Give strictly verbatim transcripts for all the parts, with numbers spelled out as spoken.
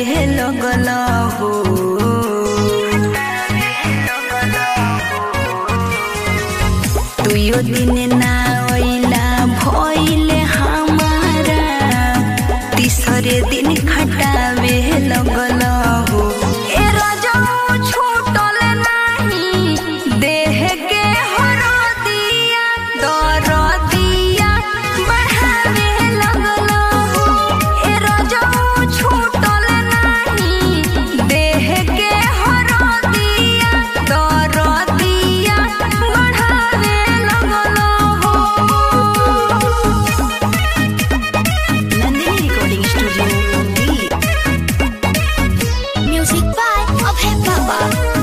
लगल हो। दुयो दिन ना ओइला भइले हमारा, तीसरे दिन खटावे लगल हो। ए रजऊ छूटल नाही देह के हरदिया, दरदिया बढ़ावे लगल हो। ए रजऊ छूटल नाही देह के हरदिया, दरदिया बढ़ावे लगल हो। Nandini recording studio Delhi. Music by Abhay Baba.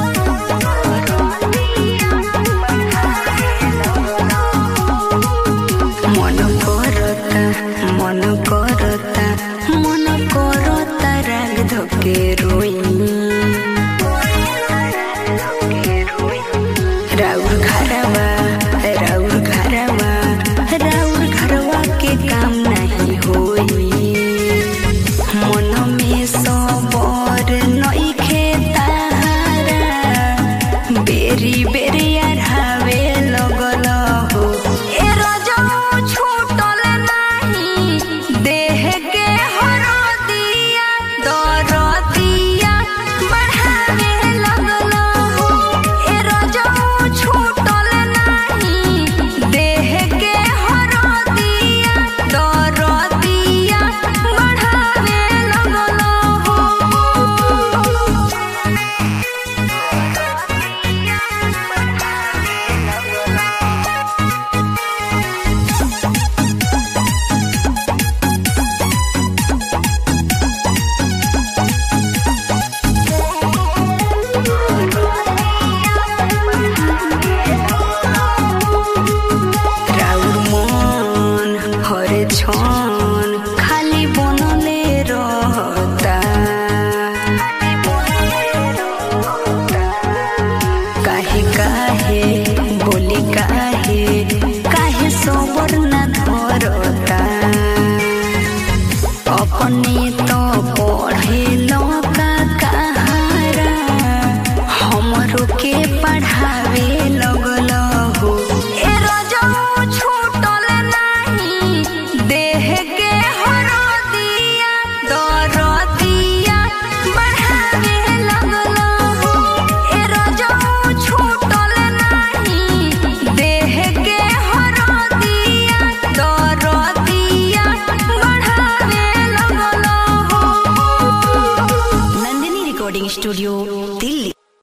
मन करता मन करता मन करता राग धोके रोई। राउर घरवा राउर घरवा राउर घरवा के काम नहीं होई। मन में सबर नइखे ताहारा, बेरी बेरी अढ़ावे लगल हो। ए रजऊ छूटल नाही देह के हरदिया, दरदिया बढ़ावे लगल हो। ए रजऊ छूटल नाही देह के हरदिया, दरदिया बढ़ावे लगल हो। राउर मन हर छन खाली बनले रहता। काहे काहे बोली काहे काहे सबर ना धरता। अपने तो पढ़े लौका कहारा, हमरो के पढ़ावे लगल हो। ए रजऊ छूटल नाही देह के हरदिया, दरदिया बढ़ावे लगल हो। ए रजऊ छूटल नाही देह के हरदिया, दरदिया बढ़ावे लगल हो। Nandini recording studio Delhi.